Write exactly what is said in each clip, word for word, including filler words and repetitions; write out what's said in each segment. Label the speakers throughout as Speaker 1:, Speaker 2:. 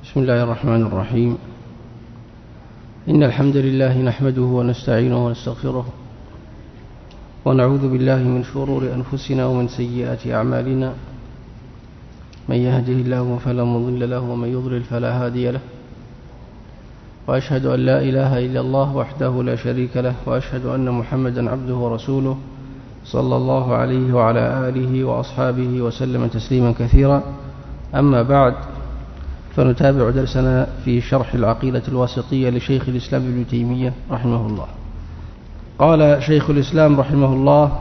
Speaker 1: بسم الله الرحمن الرحيم. إن الحمد لله نحمده ونستعينه ونستغفره ونعوذ بالله من شرور أنفسنا ومن سيئات أعمالنا، من يهده الله فلا مضل له ومن يضلل فلا هادي له، وأشهد أن لا إله إلا الله وحده لا شريك له، وأشهد أن محمدا عبده ورسوله صلى الله عليه وعلى آله وأصحابه وسلم تسليما كثيرا. أما بعد، فنتابع درسنا في شرح العقيدة الواسطية لشيخ الإسلام ابن تيمية رحمه الله. قال شيخ الإسلام رحمه الله: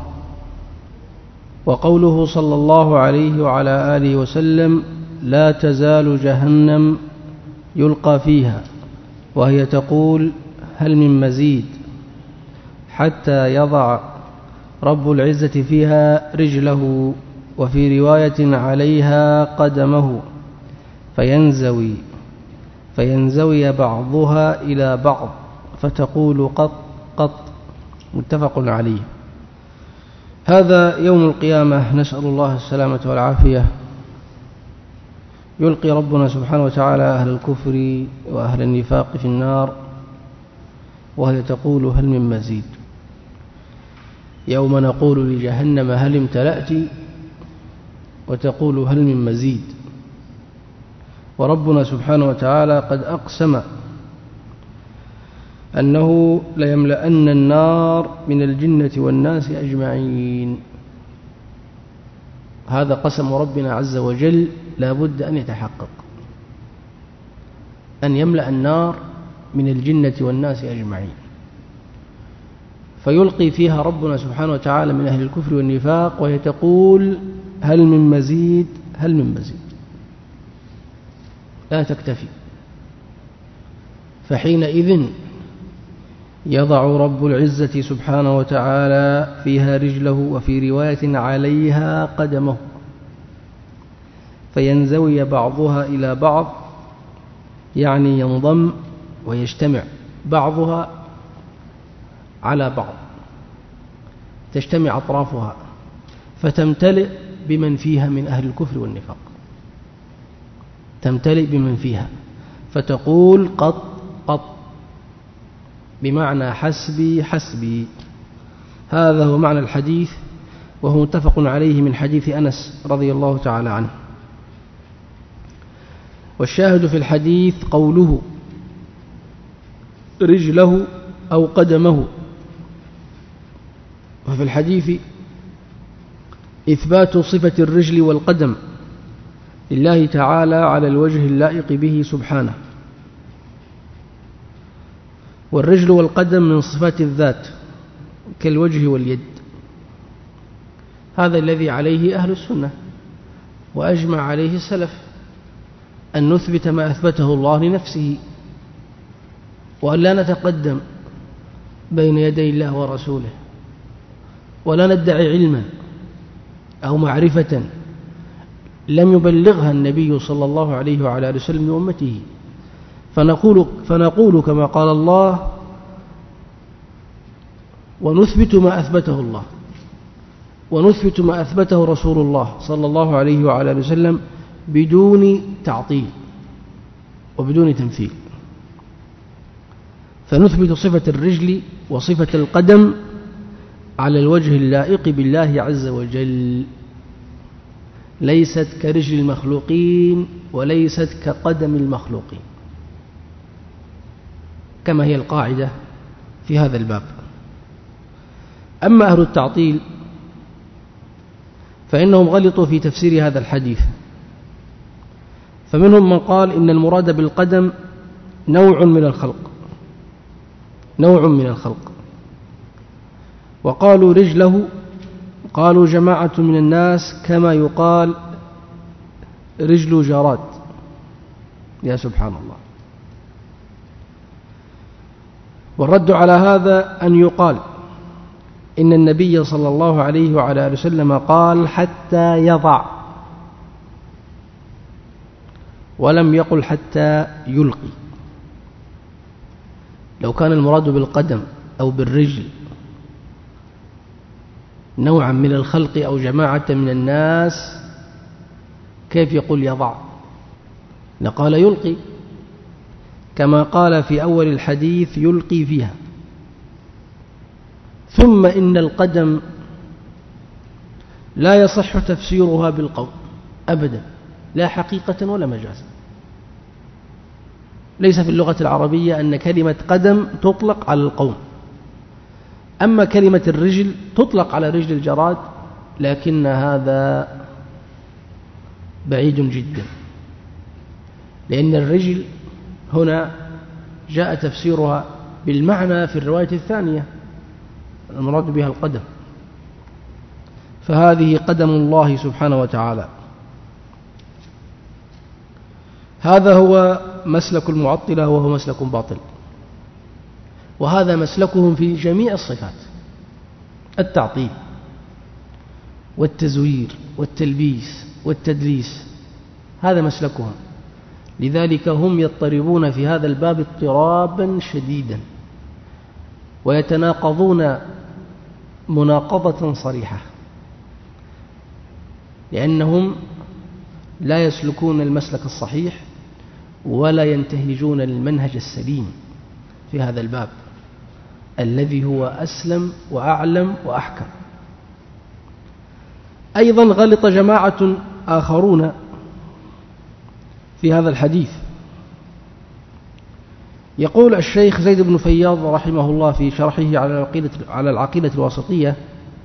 Speaker 1: وقوله صلى الله عليه وعلى آله وسلم: لا تزال جهنم يلقى فيها وهي تقول هل من مزيد، حتى يضع رب العزة فيها رجله، وفي رواية عليها قدمه، فينزوي فينزوي بعضها إلى بعض فتقول قط قط. متفق عليه. هذا يوم القيامة، نسأل الله السلامة والعافية. يلقي ربنا سبحانه وتعالى أهل الكفر وأهل النفاق في النار، وهي تقول هل من مزيد. يوم نقول لجهنم هل امتلأت، وتقول هل من مزيد. وربنا سبحانه وتعالى قد أقسم أنه ليملأن النار من الجنة والناس أجمعين. هذا قسم ربنا عز وجل، لا بد أن يتحقق، أن يملأ النار من الجنة والناس أجمعين، فيلقي فيها ربنا سبحانه وتعالى من أهل الكفر والنفاق، وهي تقول هل من مزيد، هل من مزيد، لا تكتفي. فحينئذ يضع رب العزة سبحانه وتعالى فيها رجله، وفي رواية عليها قدمه، فينزوي بعضها إلى بعض، يعني ينضم ويجتمع بعضها على بعض، تجتمع أطرافها فتمتلئ بمن فيها من أهل الكفر والنفاق، تمتلئ بمن فيها فتقول قط قط، بمعنى حسبي حسبي. هذا هو معنى الحديث، وهو متفق عليه من حديث أنس رضي الله تعالى عنه. والشاهد في الحديث قوله رجله أو قدمه. وفي الحديث إثبات صفة الرجل والقدم لله تعالى على الوجه اللائق به سبحانه. والرجل والقدم من صفات الذات كالوجه واليد. هذا الذي عليه أهل السنة وأجمع عليه السلف، أن نثبت ما أثبته الله لنفسه، وأن لا نتقدم بين يدي الله ورسوله، ولا ندعي علما أو معرفة لم يبلغها النبي صلى الله عليه وعلى آله وسلم لأمته، فنقول, فنقول كما قال الله، ونثبت ما أثبته الله، ونثبت ما أثبته رسول الله صلى الله عليه وعلى آله وسلم بدون تعطيل وبدون تمثيل. فنثبت صفة الرجل وصفة القدم على الوجه اللائق بالله عز وجل، ليست كرجل المخلوقين وليست كقدم المخلوقين، كما هي القاعدة في هذا الباب. أما أهل التعطيل فإنهم غلطوا في تفسير هذا الحديث، فمنهم من قال إن المراد بالقدم نوع من الخلق، نوع من الخلق، وقالوا رجله، قالوا جماعة من الناس كما يقال رجل جراد. يا سبحان الله. والرد على هذا أن يقال إن النبي صلى الله عليه وعلى آله وسلم قال حتى يضع، ولم يقل حتى يلقي. لو كان المراد بالقدم أو بالرجل نوعا من الخلق أو جماعة من الناس كيف يقول يضع؟ لقال يلقي، كما قال في أول الحديث يلقي فيها. ثم إن القدم لا يصح تفسيرها بالقول أبدا، لا حقيقة ولا مجازا. ليس في اللغة العربية أن كلمة قدم تطلق على القوم، أما كلمة الرجل تطلق على رجل الجراد، لكن هذا بعيد جدا، لأن الرجل هنا جاء تفسيرها بالمعنى في الرواية الثانية المراد بها القدم، فهذه قدم الله سبحانه وتعالى. هذا هو مسلك المعطلة، وهو مسلك باطل، وهذا مسلكهم في جميع الصفات: التعطيل والتزوير والتلبيس والتدليس، هذا مسلكهم. لذلك هم يضطربون في هذا الباب اضطرابا شديدا، ويتناقضون مناقضة صريحة، لأنهم لا يسلكون المسلك الصحيح ولا ينتهجون المنهج السليم في هذا الباب الذي هو أسلم وأعلم وأحكم. أيضا غلط جماعة آخرون في هذا الحديث. يقول الشيخ زيد بن فياض رحمه الله في شرحه على العقيدة, على العقيدة الواسطية: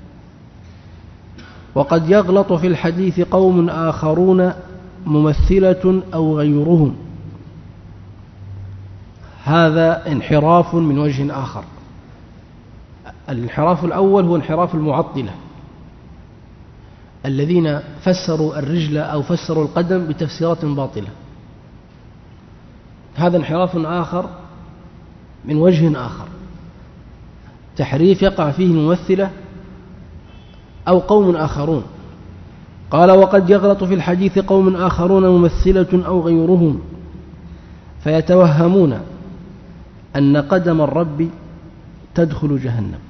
Speaker 1: وقد يغلط في الحديث قوم آخرون ممثلة أو غيرهم. هذا انحراف من وجه آخر. الانحراف الأول هو انحراف المعطلة الذين فسروا الرجل أو فسروا القدم بتفسيرات باطلة. هذا انحراف آخر من وجه آخر، تحريف يقع فيه الممثلة أو قوم آخرون. قال: وقد يغلط في الحديث قوم آخرون ممثلة أو غيرهم، فيتوهمون أن قدم الرب تدخل جهنم.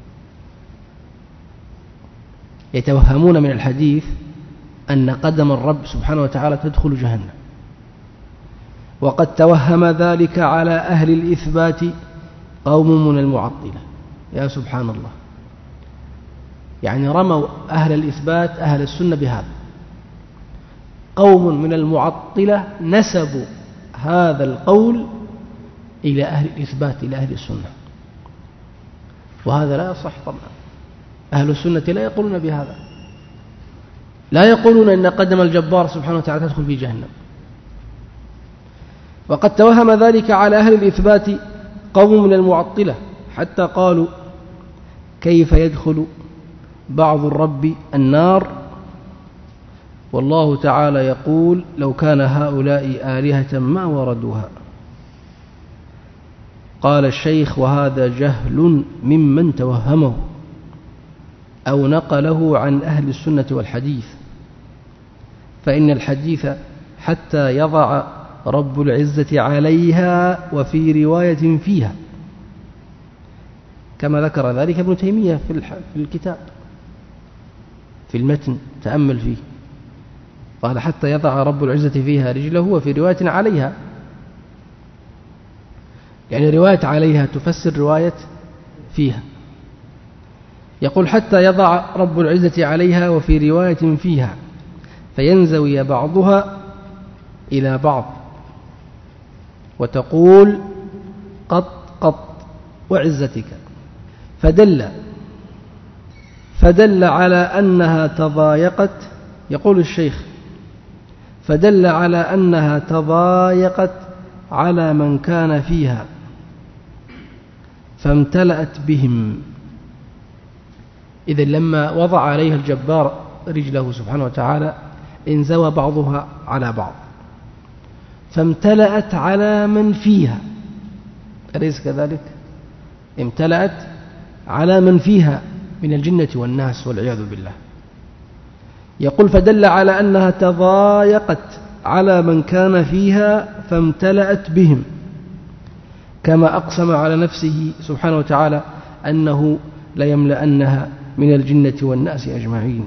Speaker 1: يتوهمون من الحديث أن قدم الرب سبحانه وتعالى تدخل جهنم، وقد توهم ذلك على أهل الإثبات قوم من المعطلة. يا سبحان الله، يعني رموا أهل الإثبات أهل السنة بهذا. قوم من المعطلة نسبوا هذا القول إلى أهل الإثبات، إلى أهل السنة، وهذا لا يصح طبعا. أهل السنة لا يقولون بهذا، لا يقولون إن قدم الجبار سبحانه وتعالى تدخل في جهنم. وقد توهم ذلك على أهل الإثبات قوم من المعطلة، حتى قالوا: كيف يدخل بعض الرب النار والله تعالى يقول: لو كان هؤلاء آلهة ما وردوها. قال الشيخ: وهذا جهل ممن توهمه أو نقله عن أهل السنة والحديث، فإن الحديث حتى يضع رب العزة عليها وفي رواية فيها، كما ذكر ذلك ابن تيمية في الكتاب في المتن، تأمل فيه. قال: حتى يضع رب العزة فيها رجله وفي رواية عليها، يعني رواية عليها تفسر رواية فيها. يقول: حتى يضع رب العزة عليها وفي رواية فيها، فينزوي بعضها إلى بعض، وتقول: قط قط وعزتك. فدل فدل على أنها تضايقت. يقول الشيخ: فدل على أنها تضايقت على من كان فيها فامتلأت بهم. إذن لما وضع عليها الجبار رجله سبحانه وتعالى انزوى بعضها على بعض، فامتلأت على من فيها، أليس كذلك؟ امتلأت على من فيها من الجنة والناس والعياذ بالله. يقول: فدل على أنها تضايقت على من كان فيها فامتلأت بهم، كما أقسم على نفسه سبحانه وتعالى أنه ليملأنها من الجنة والناس أجمعين.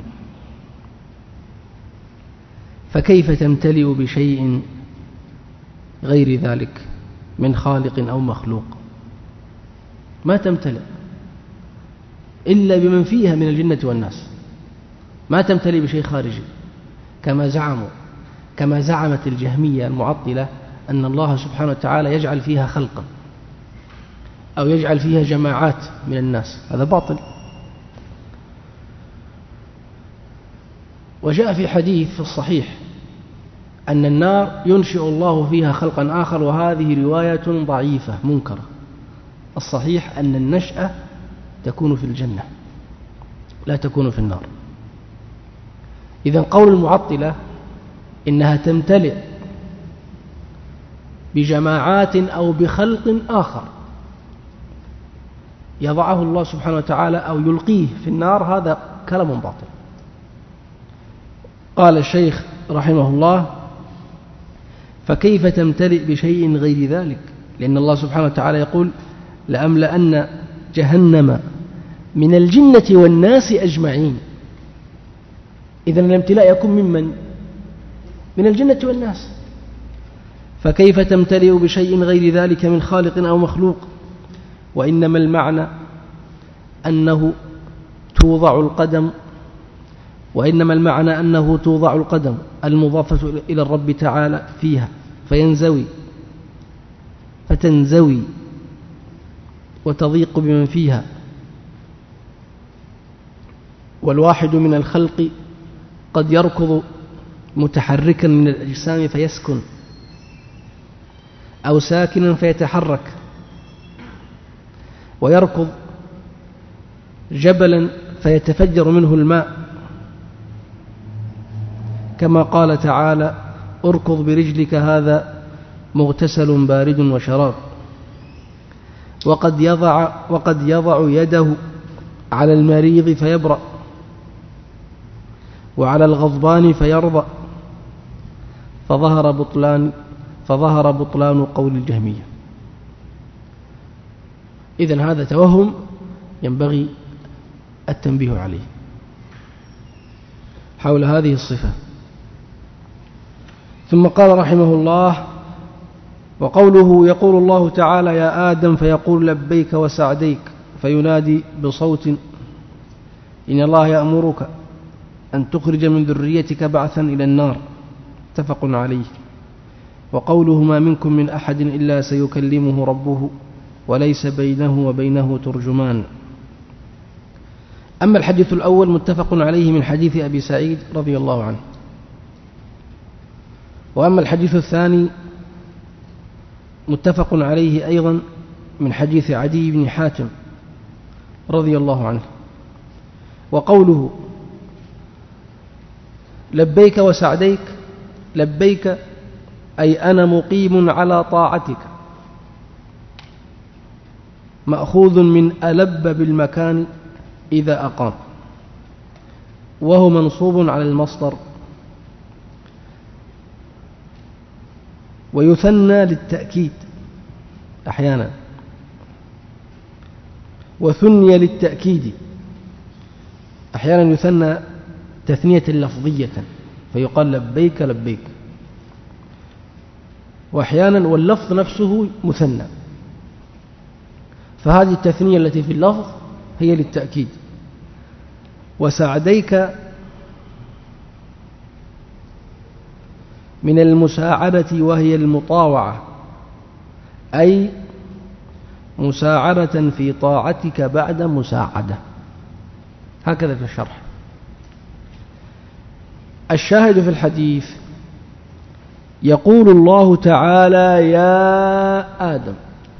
Speaker 1: فكيف تمتلئ بشيء غير ذلك من خالق أو مخلوق، ما تمتلئ إلا بمن فيها من الجنة والناس، ما تمتلئ بشيء خارجي، كما زعموا كما زعمت الجهمية المعطلة أن الله سبحانه وتعالى يجعل فيها خلقا أو يجعل فيها جماعات من الناس، هذا باطل. وجاء في حديث في الصحيح أن النار ينشئ الله فيها خلقا آخر، وهذه رواية ضعيفة منكرة. الصحيح أن النشأة تكون في الجنة لا تكون في النار. إذن قول المعطلة إنها تمتلئ بجماعات أو بخلق آخر يضعه الله سبحانه وتعالى أو يلقيه في النار، هذا كلام باطل. قال الشيخ رحمه الله: فكيف تمتلئ بشيء غير ذلك؟ لأن الله سبحانه وتعالى يقول: لأملأن جهنم من الجنة والناس أجمعين. إذن الامتلاء يكون ممن؟ من الجنة والناس. فكيف تمتلئ بشيء غير ذلك من خالق أو مخلوق؟ وإنما المعنى أنه توضع القدم وإنما المعنى أنه توضع القدم المضافة إلى الرب تعالى فيها فينزوي فتنزوي وتضيق بمن فيها. والواحد من الخلق قد يركض متحركا من الأجسام فيسكن، أو ساكنا فيتحرك، ويركض جبلا فيتفجر منه الماء، كما قال تعالى: اركض برجلك هذا مغتسل بارد وشراب. وقد يضع, وقد يضع يده على المريض فيبرأ، وعلى الغضبان فيرضى. فظهر بطلان, فظهر بطلان قول الجهمية. إذن هذا توهم ينبغي التنبيه عليه حول هذه الصفة. ثم قال رحمه الله: وقوله: يقول الله تعالى: يا آدم، فيقول لبيك وسعديك، فينادي بصوت: إن الله يأمرك أن تخرج من ذريتك بعثا إلى النار. متفق عليه. وقوله: ما منكم من أحد إلا سيكلمه ربه وليس بينه وبينه ترجمان. أما الحديث الأول متفق عليه من حديث أبي سعيد رضي الله عنه. وأما الحديث الثاني متفق عليه أيضا من حديث عدي بن حاتم رضي الله عنه. وقوله: لبيك وسعديك، لبيك أي أنا مقيم على طاعتك، مأخوذ من ألب بالمكان إذا أقام، وهو منصوب على المصدر. ويثنى للتأكيد أحيانا، وثني للتأكيد أحيانا، يثنى تثنية لفظية فيقال لبيك لبيك، وأحيانا واللفظ نفسه مثنى، فهذه التثنية التي في اللفظ هي للتأكيد. وسعديك من المساعدة وهي المطاوعة، أي مساعدة في طاعتك بعد مساعدة. هكذا في الشرح. الشاهد في الحديث: يقول الله تعالى: يا آدم.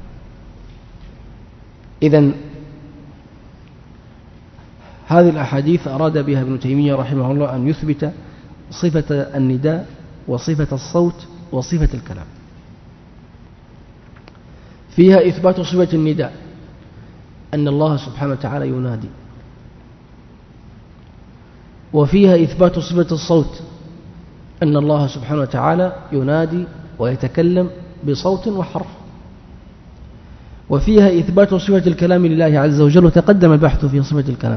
Speaker 1: إذن هذه الأحاديث أراد بها ابن تيمية رحمه الله أن يثبت صفة النداء وصفة الصوت وصفة الكلام. فيها إثبات صفة النداء أن الله سبحانه وتعالى ينادي، وفيها إثبات صفة الصوت أن الله سبحانه وتعالى ينادي ويتكلم بصوت وحرف، وفيها إثبات صفة الكلام لله عز وجل، وتقدم البحث في صفة الكلام.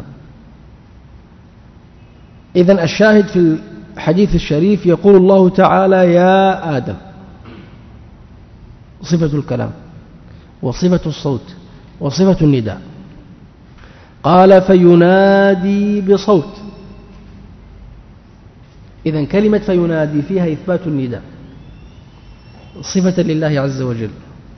Speaker 1: إذن الشاهد في الحديث الشريف: يقول الله تعالى: يا آدم. صفة الكلام وصفة الصوت وصفة النداء. قال فينادي بصوت. إذن كلمة فينادي فيها إثبات النداء صفة لله عز وجل،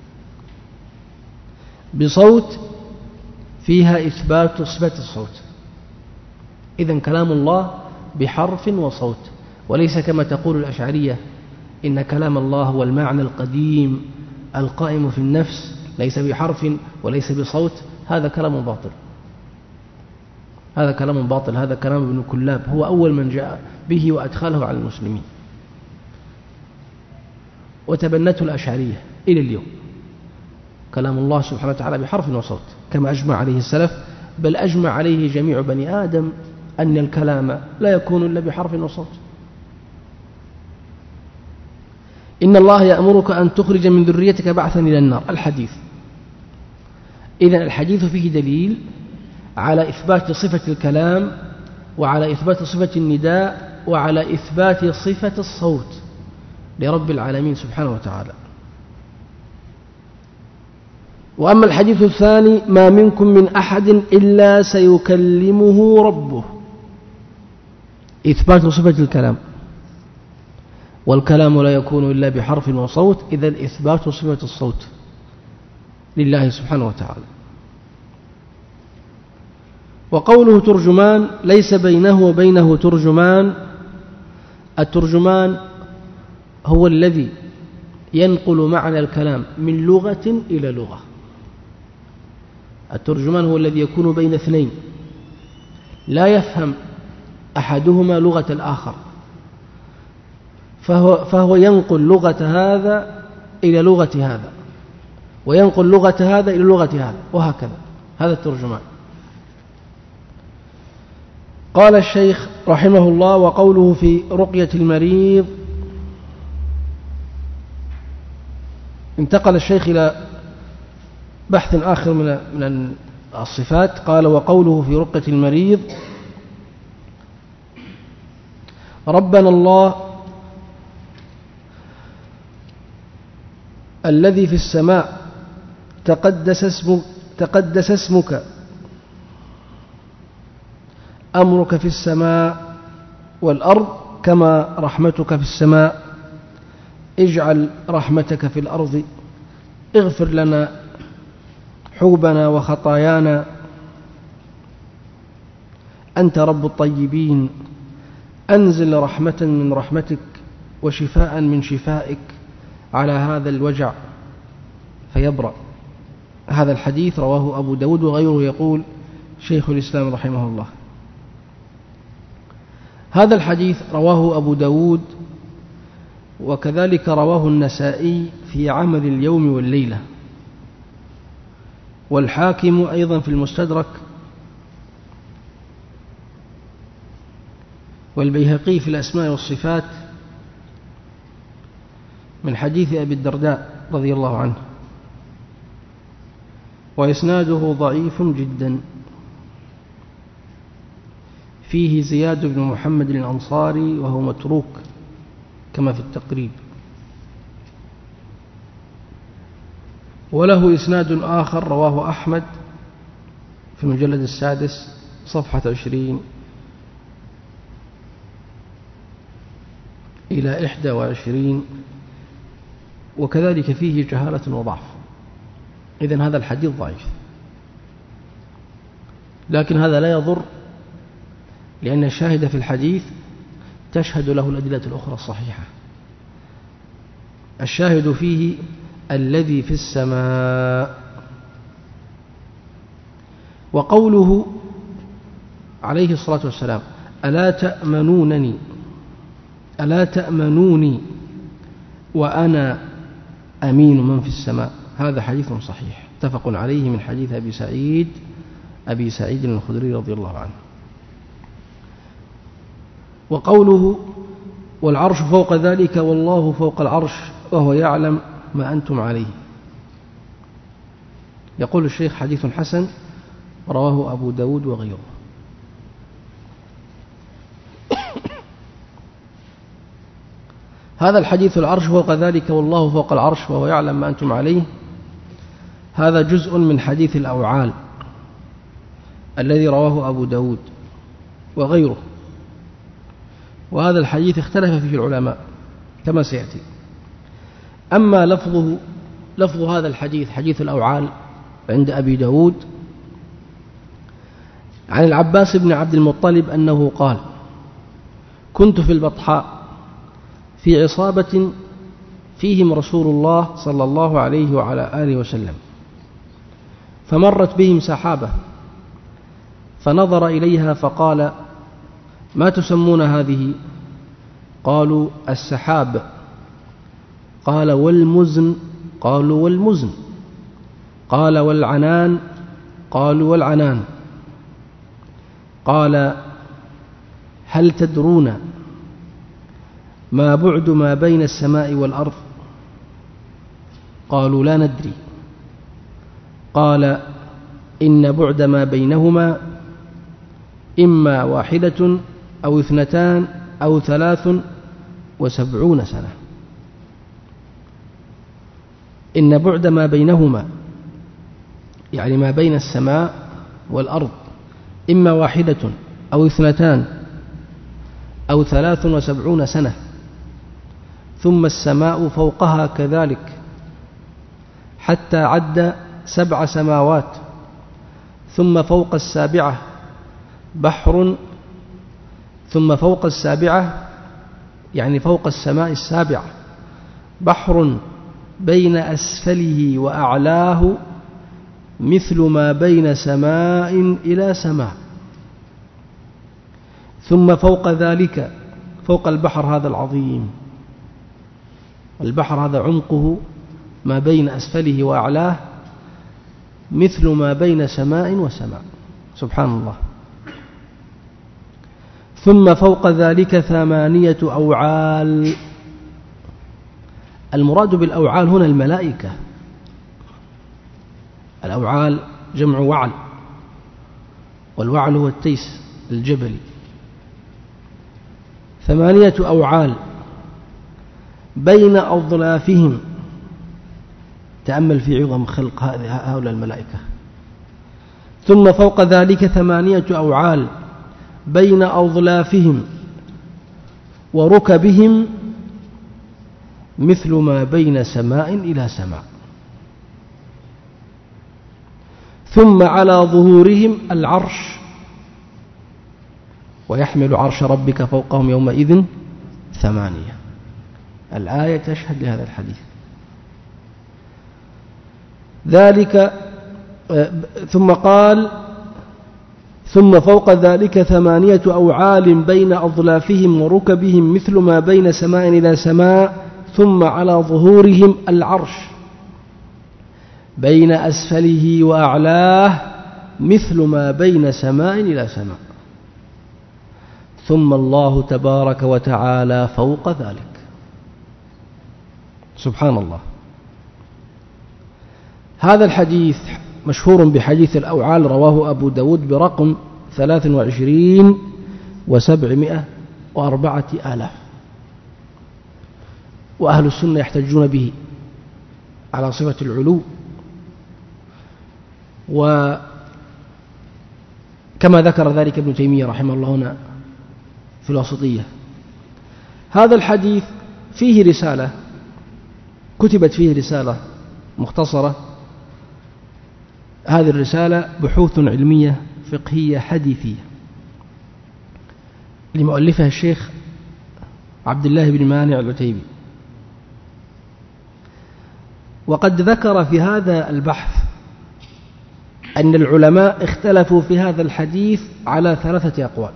Speaker 1: بصوت فيها إثبات صفة الصوت. إذن كلام الله بحرف وصوت، وليس كما تقول الأشعرية إن كلام الله هو المعنى القديم القائم في النفس ليس بحرف وليس بصوت. هذا كلام باطل، هذا كلام باطل، هذا كلام ابن كلاب، هو أول من جاء به وأدخله على المسلمين، وتبنته الأشعرية إلى اليوم. كلام الله سبحانه وتعالى بحرف وصوت كما أجمع عليه السلف، بل أجمع عليه جميع بني آدم أن الكلام لا يكون إلا بحرف وصوت. إن الله يأمرك أن تخرج من ذريتك بعثا إلى النار، الحديث. إذن الحديث فيه دليل على إثبات صفة الكلام وعلى إثبات صفة النداء وعلى إثبات صفة الصوت لرب العالمين سبحانه وتعالى. وأما الحديث الثاني: ما منكم من أحد إلا سيكلمه ربه، إثبات صفة الكلام، والكلام لا يكون إلا بحرف وصوت، إذن إثبات صفة الصوت لله سبحانه وتعالى. وقوله ترجمان ليس بينه وبينه ترجمان. الترجمان هو الذي ينقل معنى الكلام من لغة إلى لغة. الترجمان هو الذي يكون بين اثنين لا يفهم أحدهما لغة الآخر، فهو, فهو ينقل لغة هذا إلى لغة هذا، وينقل لغة هذا إلى لغة هذا، وهكذا. هذا الترجمان. قال الشيخ رحمه الله: وقوله في رقية المريض. انتقل الشيخ إلى بحث آخر من من الصفات. قال: وقوله في رقية المريض: ربنا الله الذي في السماء تقدس اسمك, تقدس اسمك أمرك في السماء والأرض كما رحمتك في السماء، اجعل رحمتك في الأرض، اغفر لنا حوبنا وخطايانا، أنت رب الطيبين، أنزل رحمة من رحمتك وشفاء من شفائك على هذا الوجع فيبرأ. هذا الحديث رواه أبو داود وغيره. يقول شيخ الإسلام رحمه الله: هذا الحديث رواه أبو داود، وكذلك رواه النسائي في عمل اليوم والليلة، والحاكم أيضا في المستدرك، والبيهقي في الأسماء والصفات من حديث أبي الدرداء رضي الله عنه، وإسناده ضعيف جدا، فيه زياد بن محمد الأنصاري وهو متروك كما في التقريب. وله إسناد آخر رواه أحمد في المجلد السادس صفحة عشرين إلى إحدى وعشرين، وكذلك فيه جهالة وضعف. إذن هذا الحديث ضعيف، لكن هذا لا يضر، لأن الشاهد في الحديث تشهد له الأدلة الأخرى الصحيحة. الشاهد فيه الذي في السماء. وقوله عليه الصلاة والسلام: ألا تأمنونني ألا تأمنوني وأنا أمين من في السماء، هذا حديث صحيح اتفق عليه من حديث أبي سعيد أبي سعيد الخدري رضي الله عنه. وقوله: والعرش فوق ذلك والله فوق العرش وهو يعلم ما أنتم عليه. يقول الشيخ: حديث حسن رواه أبو داود وغيره. هذا الحديث العرش فوق ذلك والله فوق العرش وهو يعلم ما أنتم عليه، هذا جزء من حديث الأوعال الذي رواه أبو داود وغيره، وهذا الحديث اختلف فيه العلماء كما سيأتي. أما لفظه لفظ هذا الحديث حديث الأوعال عند أبي داود عن العباس بن عبد المطلب أنه قال: كنت في البطحاء في عصابة فيهم رسول الله صلى الله عليه وعلى آله وسلم، فمرت بهم سحابة فنظر إليها فقال: ما تسمون هذه؟ قالوا: السحاب. قال: والمزن؟ قالوا: والمزن. قال: والعنان؟ قالوا: والعنان. قال: هل تدرون ما بعد ما بين السماء والأرض؟ قالوا: لا ندري. قال: إن بعد ما بينهما إما واحدة أو اثنتان أو ثلاث وسبعون سنة. إن بعد ما بينهما يعني ما بين السماء والأرض إما واحدة أو اثنتان أو ثلاث وسبعون سنة، ثم السماء فوقها كذلك حتى عد سبع سماوات، ثم فوق السابعة بحر، ثم فوق السابعة يعني فوق السماء السابعة بحر بين أسفله وأعلاه مثل ما بين سماء إلى سماء، ثم فوق ذلك فوق البحر هذا العظيم، البحر هذا عمقه ما بين أسفله وأعلاه مثل ما بين سماء وسماء، سبحان الله. ثم فوق ذلك ثمانية أوعال. المراد بالأوعال هنا الملائكة، الأوعال جمع وعل، والوعل هو التيس الجبلي. ثمانية أوعال بين أظلافهم، تأمل في عظم خلق هؤلاء الملائكة. ثم فوق ذلك ثمانية أوعال بين أظلافهم وركبهم مثل ما بين سماء إلى سماء، ثم على ظهورهم العرش، ويحمل عرش ربك فوقهم يومئذ ثمانية. الآية تشهد لهذا الحديث. ذلك ثم قال: ثم فوق ذلك ثمانية أوعال بين أظلافهم وركبهم مثل ما بين سماء إلى سماء، ثم على ظهورهم العرش بين أسفله وأعلاه مثل ما بين سماء إلى سماء، ثم الله تبارك وتعالى فوق ذلك. سبحان الله. هذا الحديث مشهور بحديث الأوعال، رواه أبو داود برقم ثلاث وعشرين وسبعمائة وأربعة آلاف، وأهل السنة يحتجون به على صفة العلو، وكما ذكر ذلك ابن تيمية رحمه الله هنا في الواسطية. هذا الحديث فيه رسالة، كتبت فيه رسالة مختصرة. هذه الرسالة بحوث علمية فقهية حديثية لمؤلفها الشيخ عبد الله بن مانع العتيبي. وقد ذكر في هذا البحث أن العلماء اختلفوا في هذا الحديث على ثلاثة أقوال.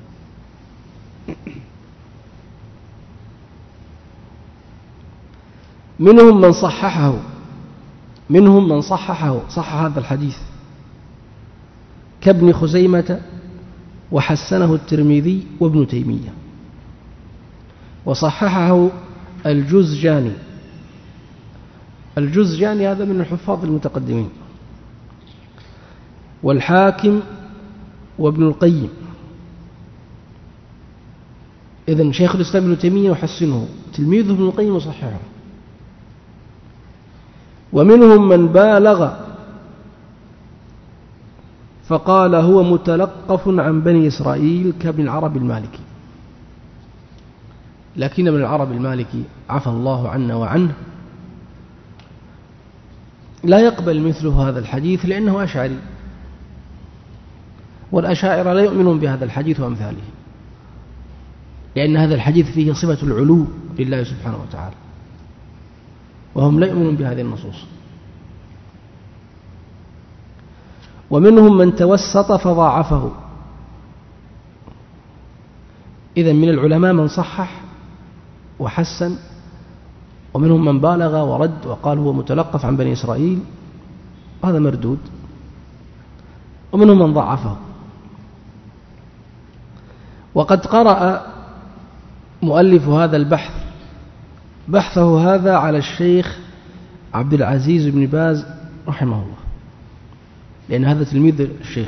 Speaker 1: منهم من صححه منهم من صححه صحح هذا الحديث كابن خزيمة، وحسنه الترمذي وابن تيمية، وصححه الجزجاني. الجزجاني هذا من الحفاظ المتقدمين، والحاكم وابن القيم. إذن شيخ الإسلام ابن تيمية يحسنه، تلميذه ابن القيم يصححه. ومنهم من بالغ فقال هو متلقف عن بني إسرائيل كابن العرب المالكي، لكن ابن العرب المالكي عفى الله عنا وعنه لا يقبل مثله هذا الحديث لأنه أشعري، والأشاعرة لا يؤمنون بهذا الحديث وأمثاله، لأن هذا الحديث فيه صفة العلو لله سبحانه وتعالى، وهم لا يؤمنون بهذه النصوص. ومنهم من توسط فضاعفه، إذن من العلماء من صحح وحسن، ومنهم من بالغ ورد وقال هو متلقف عن بني إسرائيل، هذا مردود، ومنهم من ضعفه. وقد قرأ مؤلف هذا البحث بحثه هذا على الشيخ عبد العزيز بن باز رحمه الله، لأن هذا تلميذ الشيخ،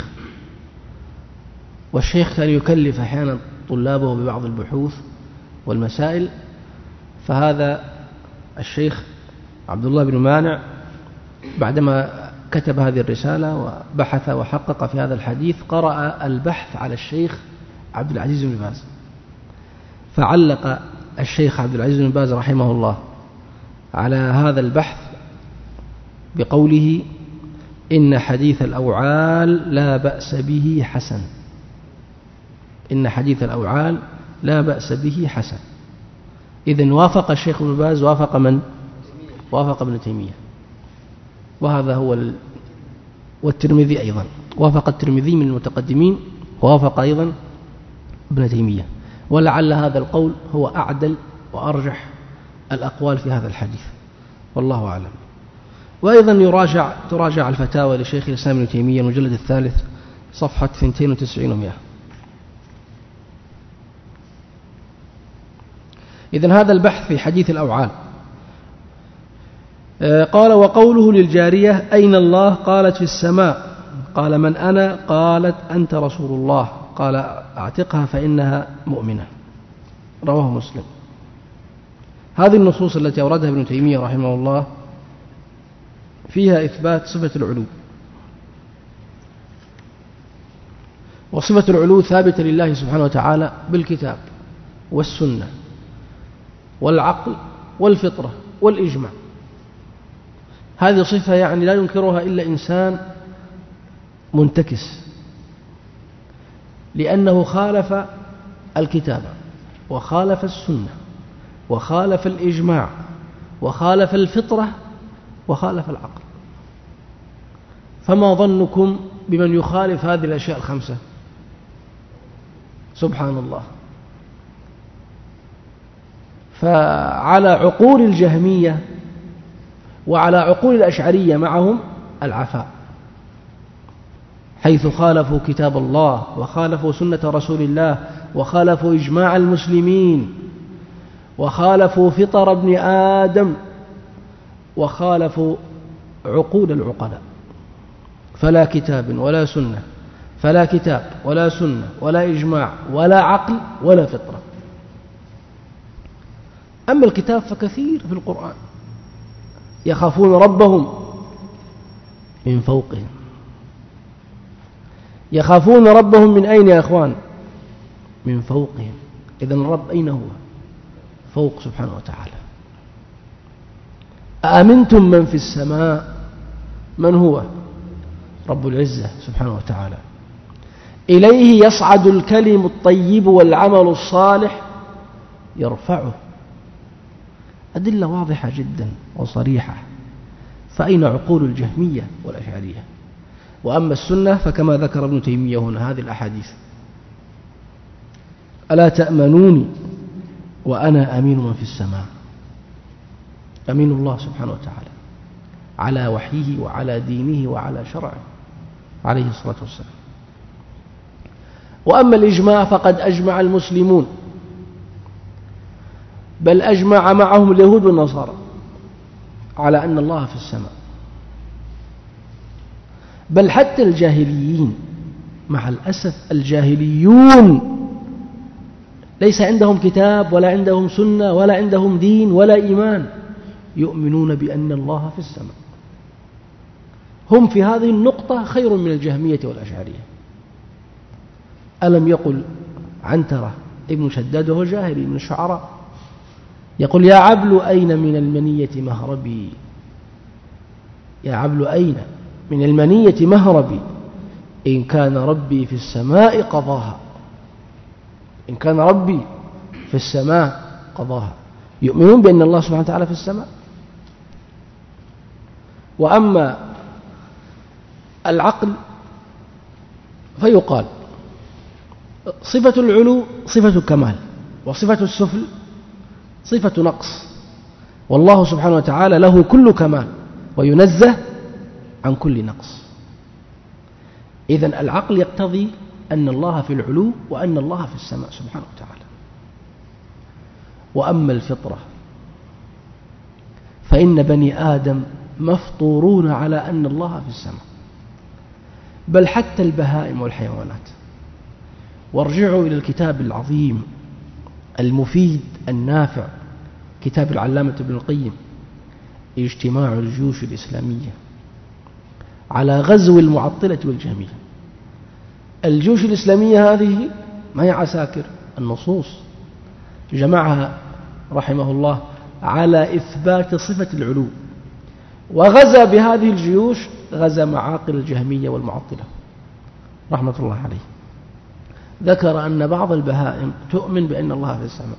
Speaker 1: والشيخ كان يكلف أحيانا طلابه ببعض البحوث والمسائل، فهذا الشيخ عبد الله بن مانع بعدما كتب هذه الرسالة وبحث وحقق في هذا الحديث قرأ البحث على الشيخ عبد العزيز بن باز، فعلق الشيخ عبد العزيز بن باز رحمه الله على هذا البحث بقوله إن حديث الأوعال لا بأس به حسن، إن حديث الأوعال لا بأس به حسن. إذن وافق الشيخ ابن باز وافق من؟ وافق ابن تيمية، وهذا هو ال... والترمذي أيضا وافق الترمذي من المتقدمين، ووافق أيضا ابن تيمية، ولعل هذا القول هو أعدل وأرجح الأقوال في هذا الحديث، والله أعلم. وأيضا يراجع تراجع الفتاوى لشيخ الإسلام ابن تيمية المجلد الثالث صفحة اثنين وتسعين ومئة. إذن هذا البحث في حديث الأوعال. قال وقوله للجارية أين الله؟ قالت في السماء. قال من أنا؟ قالت أنت رسول الله. قال أعتقها فإنها مؤمنة. رواه مسلم. هذه النصوص التي أوردها ابن تيمية رحمه الله فيها إثبات صفة العلو، وصفة العلو ثابتة لله سبحانه وتعالى بالكتاب والسنة والعقل والفطرة والإجماع. هذه صفة يعني لا ينكرها إلا إنسان منتكس، لأنه خالف الكتاب وخالف السنة وخالف الإجماع وخالف الفطرة وخالف العقل. فما ظنكم بمن يخالف هذه الأشياء الخمسة؟ سبحان الله. فعلى عقول الجهمية وعلى عقول الأشعرية معهم العفاء، حيث خالفوا كتاب الله وخالفوا سنة رسول الله وخالفوا إجماع المسلمين وخالفوا فطر ابن آدم وخالفوا عقول العقلاء. فلا كتاب ولا سنة، فلا كتاب ولا سنة ولا إجماع ولا عقل ولا فطرة. أما الكتاب فكثير في القرآن، يخافون ربهم من فوقهم. يخافون ربهم من أين يا أخوان؟ من فوقهم. إذن الرب أين هو؟ فوق سبحانه وتعالى. أأمنتم من في السماء؟ من هو؟ رب العزة سبحانه وتعالى. إليه يصعد الكلم الطيب والعمل الصالح يرفعه. أدلة واضحة جدا وصريحة. فأين عقول الجهمية والأشعرية؟ وأما السنة فكما ذكر ابن تيمية هنا هذه الأحاديث: ألا تأمنوني وأنا أمين من في السماء. أمين الله سبحانه وتعالى على وحيه وعلى دينه وعلى شرعه عليه الصلاة والسلام. وأما الإجماع فقد أجمع المسلمون، بل أجمع معهم اليهود والنصارى على أن الله في السماء. بل حتى الجاهليين، مع الأسف الجاهليون
Speaker 2: ليس عندهم كتاب ولا عندهم سنة ولا عندهم دين ولا إيمان، يؤمنون بأن الله في السماء. هم في هذه النقطة خير من الجهمية والأشعرية. ألم يقل عنترة ابن شداد وهو جاهلي من الشعراء، يقول: يا عبل أين من المنية مهربي، يا عبل أين من المنية مهربي، إن كان ربي في السماء قضاها، إن كان ربي في السماء قضاها. يؤمنون بأن الله سبحانه وتعالى في السماء. وأما العقل فيقال صفة العلو صفة كمال، وصفة السفل صفة نقص، والله سبحانه وتعالى له كل كمال وينزه عن كل نقص. إذن العقل يقتضي أن الله في العلو وأن الله في السماء سبحانه وتعالى. وأما الفطرة فإن بني آدم مفطورون على أن الله في السماء، بل حتى البهائم والحيوانات. وارجعوا إلى الكتاب العظيم المفيد النافع، كتاب العلامة ابن القيم، اجتماع الجيوش الإسلامية على غزو المعطلة والجهمية. الجيوش الإسلامية هذه ما هي عساكر، النصوص جمعها رحمه الله على إثبات صفة العلو، وغزا بهذه الجيوش غزا معاقل الجهمية والمعطلة رحمة الله عليه. ذكر أن بعض البهائم تؤمن بأن الله في السماء،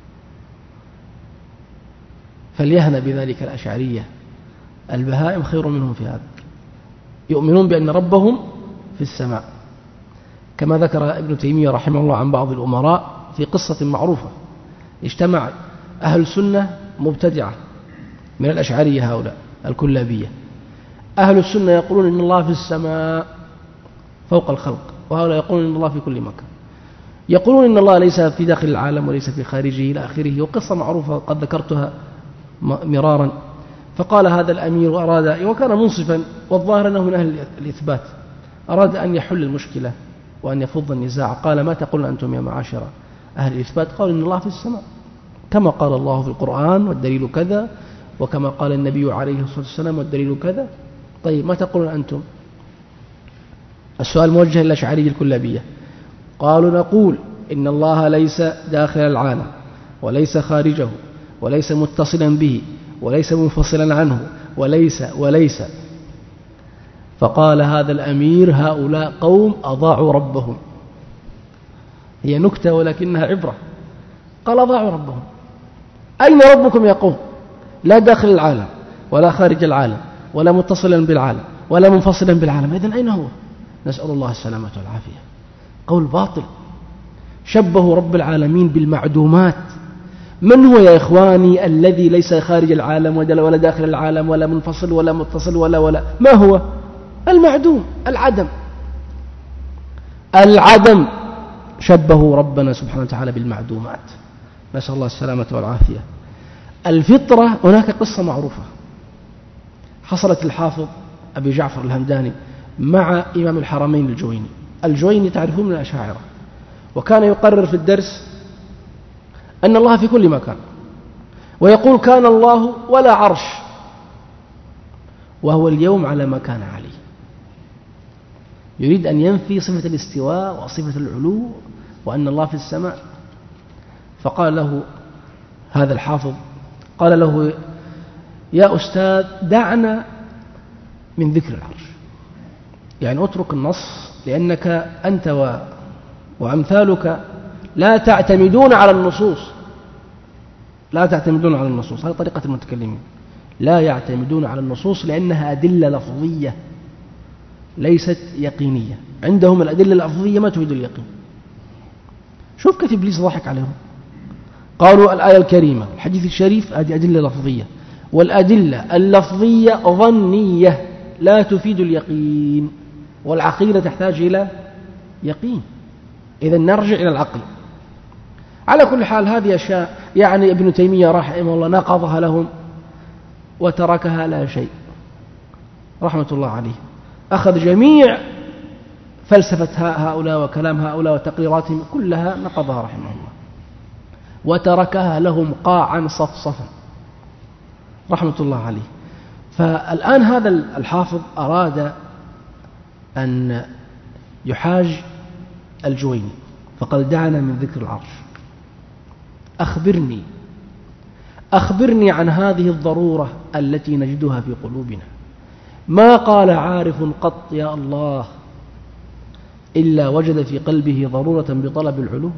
Speaker 2: فليهن بذلك الأشعرية، البهائم خير منهم في هذا، يؤمنون بأن ربهم في السماء. كما ذكر ابن تيمية رحمه الله عن بعض الأمراء في قصة معروفة، اجتمع أهل السنة مبتدعة من الأشعرية هؤلاء الكلابية. أهل السنة يقولون إن الله في السماء فوق الخلق، وهؤلاء يقولون إن الله في كل مكان، يقولون إن الله ليس في داخل العالم وليس في خارجه إلى آخره. وقصة معروفة قد ذكرتها مرارا. فقال هذا الأمير وأراد، وكان منصفا والظاهر أنه من أهل الإثبات، أراد أن يحل المشكلة وأن يفض النزاع. قال: ما تقولون أنتم يا معاشر أهل الإثبات؟ قالوا إن الله في السماء كما قال الله في القرآن والدليل كذا، وكما قال النبي عليه الصلاة والسلام والدليل كذا. طيب ما تقولون أنتم؟ السؤال موجه للأشعري الكلابية. قالوا: نقول إن الله ليس داخل العالم وليس خارجه وليس متصلا به وليس منفصلا عنه وليس وليس. فقال هذا الأمير: هؤلاء قوم أضاعوا ربهم. هي نكتة ولكنها عبرة. قال: أضاعوا ربهم. أين ربكم يا قوم؟ لا داخل العالم ولا خارج العالم ولا متصلا بالعالم ولا منفصلا بالعالم، إذن أين هو؟ نسأل الله السلامة والعافية. قول باطل. شبهوا رب العالمين بالمعدومات. من هو يا إخواني الذي ليس خارج العالم ولا داخل العالم ولا منفصل ولا متصل ولا ولا ما هو؟ المعدوم، العدم. العدم. شبهوا ربنا سبحانه وتعالى بالمعدومات، نسأل الله السلامة والعافية. الفطرة، هناك قصة معروفة حصلت الحافظ أبي جعفر الهمداني مع إمام الحرمين الجويني. الجويني تعرفون من الأشاعرة، وكان يقرر في الدرس أن الله في كل مكان، ويقول: كان الله ولا عرش، وهو اليوم على ما كان عليه. يريد أن ينفي صفة الاستواء وصفة العلو وأن الله في السماء. فقال له هذا الحافظ، قال له: يا أستاذ دعنا من ذكر العرش، يعني اترك النص، لأنك أنت و... وأمثالك لا تعتمدون على النصوص، لا تعتمدون على النصوص. هذه طريقة المتكلمين، لا يعتمدون على النصوص لأنها أدلة لفظية ليست يقينية. عندهم الأدلة اللفظية ما تفيد اليقين. شوف كيف إبليس ضحك عليهم. قالوا الآية الكريمة الحديث الشريف هذه أدلة لفظية، والأدلة اللفظية ظنية لا تفيد اليقين، والعقيدة تحتاج إلى يقين. إذن نرجع إلى العقل. على كل حال هذه أشياء يعني ابن تيمية رحمه الله نقضها لهم وتركها لا شيء رحمة الله عليه. أخذ جميع فلسفة هؤلاء وكلام هؤلاء وتقريراتهم كلها نقضها رحمه الله. وتركها لهم قاعا صفصفا رحمة الله عليه. فالآن هذا الحافظ أراد أن يحاج الجويني فقال دعنا من ذكر العرش، أخبرني أخبرني عن هذه الضرورة التي نجدها في قلوبنا. ما قال عارف قط يا الله إلا وجد في قلبه ضرورة بطلب العلو.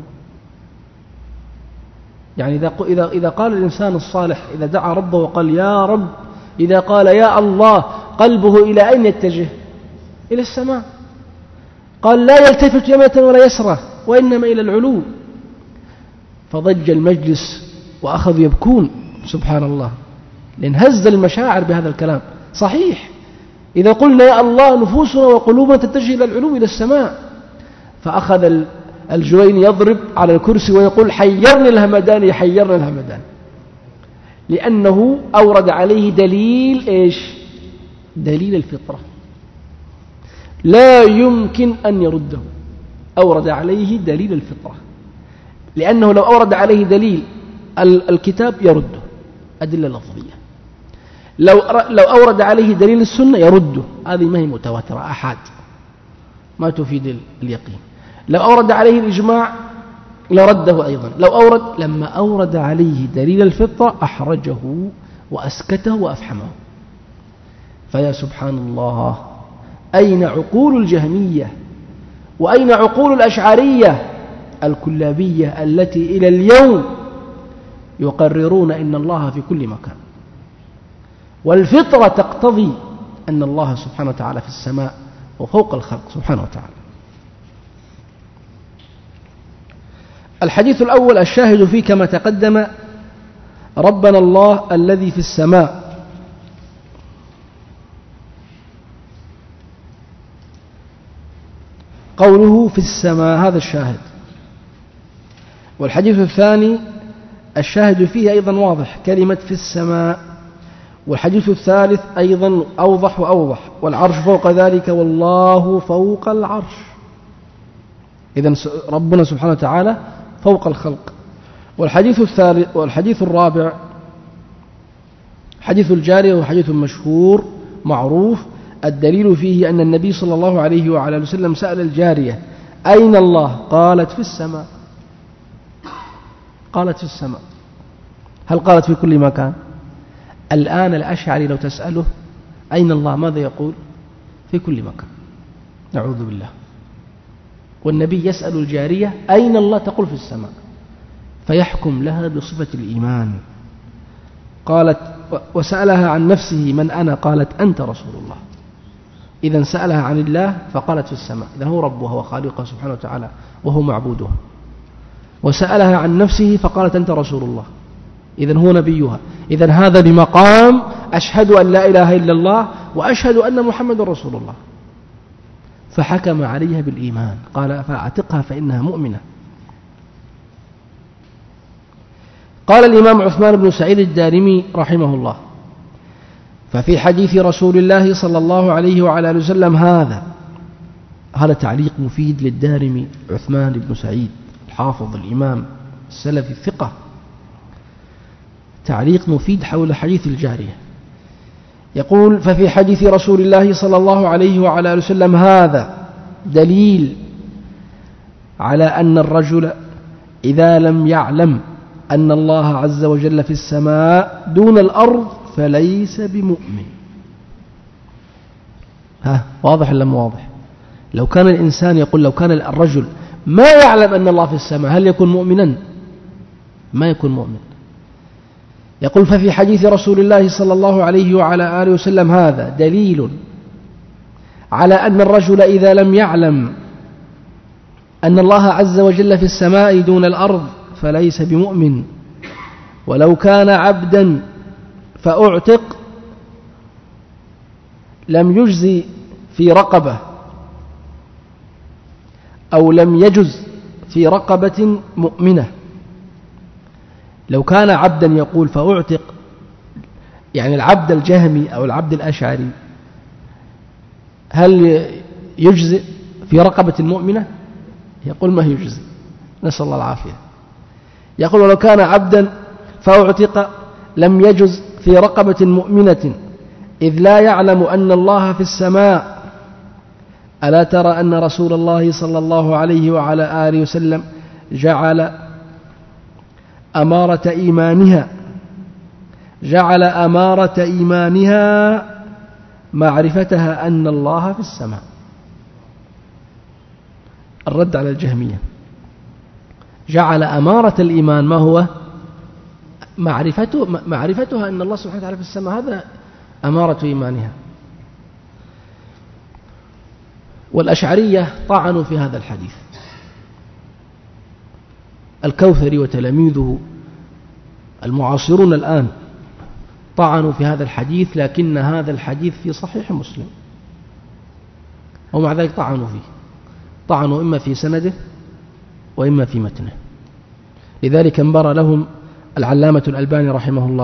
Speaker 2: يعني إذا إذا قال الإنسان الصالح إذا دعا ربه وقال يا رب، إذا قال يا الله قلبه إلى أين يتجه؟ إلى السماء. قال لا يلتفت يمنة ولا يسرى وإنما إلى العلو. فضج المجلس وأخذوا يبكون سبحان الله، لأن هز المشاعر بهذا الكلام. صحيح إذا قلنا يا الله نفوسنا وقلوبنا تتجه إلى العلو إلى السماء. فأخذ الجويني يضرب على الكرسي ويقول حيرني الهمدان يحيرني الهمدان، لأنه أورد عليه دليل إيش؟ دليل الفطرة لا يمكن أن يرده. أورد عليه دليل الفطرة، لأنه لو أورد عليه دليل الكتاب يرده أدلة لفظية، لو لو أورد عليه دليل السنة يرده، هذه ما هي متواترة أحد ما تفيد اليقين. لو أورد عليه الإجماع لرده أيضا. لو أورد لما أورد عليه دليل الفطرة أحرجه وأسكته وأفحمه. فيا سبحان الله، أين عقول الجهمية وأين عقول الأشعرية الكلابية التي إلى اليوم يقررون إن الله في كل مكان، والفطرة تقتضي أن الله سبحانه وتعالى في السماء وفوق الخلق سبحانه وتعالى. الحديث الأول الشاهد فيه كما تقدم ربنا الله الذي في السماء. قوله في السماء هذا الشاهد. والحديث الثاني الشاهد فيه أيضا واضح كلمة في السماء. والحديث الثالث أيضا أوضح وأوضح والعرش فوق ذلك والله فوق العرش. إذن ربنا سبحانه وتعالى فوق الخلق. والحديث الثالث والحديث الرابع حديث الجارية وحديث مشهور معروف الدليل فيه أن النبي صلى الله عليه وعلى آله وسلم سأل الجارية أين الله؟ قالت في السماء. قالت في السماء. هل قالت في كل مكان؟ الآن الأشعري لو تسأله أين الله ماذا يقول؟ في كل مكان. نعوذ بالله. والنبي يسأل الجارية أين الله؟ تقول في السماء، فيحكم لها بصفة الإيمان. قالت وسألها عن نفسه من أنا؟ قالت أنت رسول الله. إذن سألها عن الله فقالت في السماء، إذن هو ربها وخالقها سبحانه وتعالى وهو معبودها. وسألها عن نفسه فقالت أنت رسول الله، إذن هو نبيها. إذن هذا بمقام أشهد أن لا إله إلا الله وأشهد أن محمد رسول الله. فحكم عليها بالإيمان، قال فأعتقها فإنها مؤمنة. قال الإمام عثمان بن سعيد الدارمي رحمه الله ففي حديث رسول الله صلى الله عليه وعلى آله وسلم هذا. هذا تعليق مفيد للدارمي عثمان بن سعيد الحافظ الإمام السلفي الثقة، تعليق مفيد حول حديث الجارية. يقول ففي حديث رسول الله صلى الله عليه وعلى آله وسلم هذا دليل على أن الرجل إذا لم يعلم أن الله عز وجل في السماء دون الأرض فليس بمؤمن. ها واضح ولا مو واضح؟ لو كان الإنسان يقول لو كان الرجل ما يعلم أن الله في السماء هل يكون مؤمنا؟ ما يكون مؤمن. يقول ففي حديث رسول الله صلى الله عليه وعلى آله وسلم هذا دليل على أن الرجل إذا لم يعلم أن الله عز وجل في السماء دون الأرض فليس بمؤمن. ولو كان عبدا فأعتق لم يجزي في رقبة أو لم يجز في رقبة مؤمنة. لو كان عبدا يقول فأعتق، يعني العبد الجهمي أو العبد الأشعري، هل يجزئ في رقبة المؤمنة؟ يقول ما يجزئ، نسأل الله العافية. يقول ولو كان عبدا فأعتق لم يجز في رقبة مؤمنة إذ لا يعلم أن الله في السماء. ألا ترى أن رسول الله صلى الله عليه وعلى آله وسلم جعل أمارة إيمانها جعل أمارة إيمانها معرفتها أن الله في السماء. الرد على الجهمية، جعل أمارة الإيمان ما هو؟ معرفته معرفتها أن الله سبحانه وتعالى في السماء، هذا أمارة إيمانها. والأشعرية طعنوا في هذا الحديث. الكوثري وتلاميذه المعاصرون الآن طعنوا في هذا الحديث، لكن هذا الحديث في صحيح مسلم، ومع ذلك طعنوا فيه، طعنوا إما في سنده وإما في متنه. لذلك انبر لهم العلامة الألباني رحمه الله،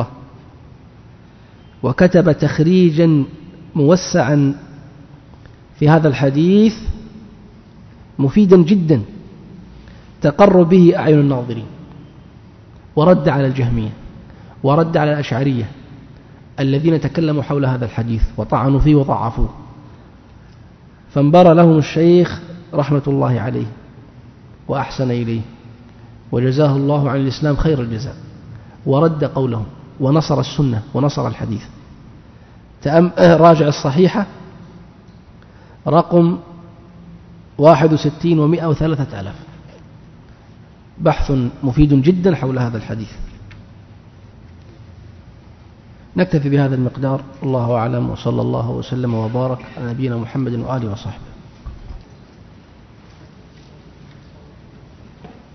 Speaker 2: وكتب تخريجا موسعا في هذا الحديث مفيدا جدا تقر به أعين الناظرين، ورد على الجهمية ورد على الأشعرية الذين تكلموا حول هذا الحديث وطعنوا فيه وضعفوه. فانبر لهم الشيخ رحمة الله عليه وأحسن إليه، وجزاه الله عن الإسلام خير الجزاء، ورد قولهم ونصر السنة ونصر الحديث. راجع الصحيحة رقم واحد وستين ومئة وثلاثة آلاف، بحث مفيد جدا حول هذا الحديث. نكتفي بهذا المقدار، الله أعلم، وصلى الله وسلم وبارك على نبينا محمد وآله وصحبه.